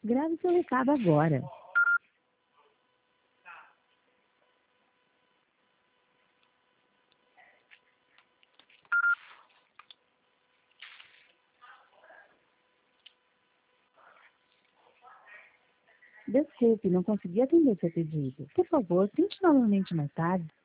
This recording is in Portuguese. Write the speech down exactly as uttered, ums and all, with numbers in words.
Grave seu recado agora. Desculpe, não consegui atender seu pedido. Por favor, tente novamente mais tarde.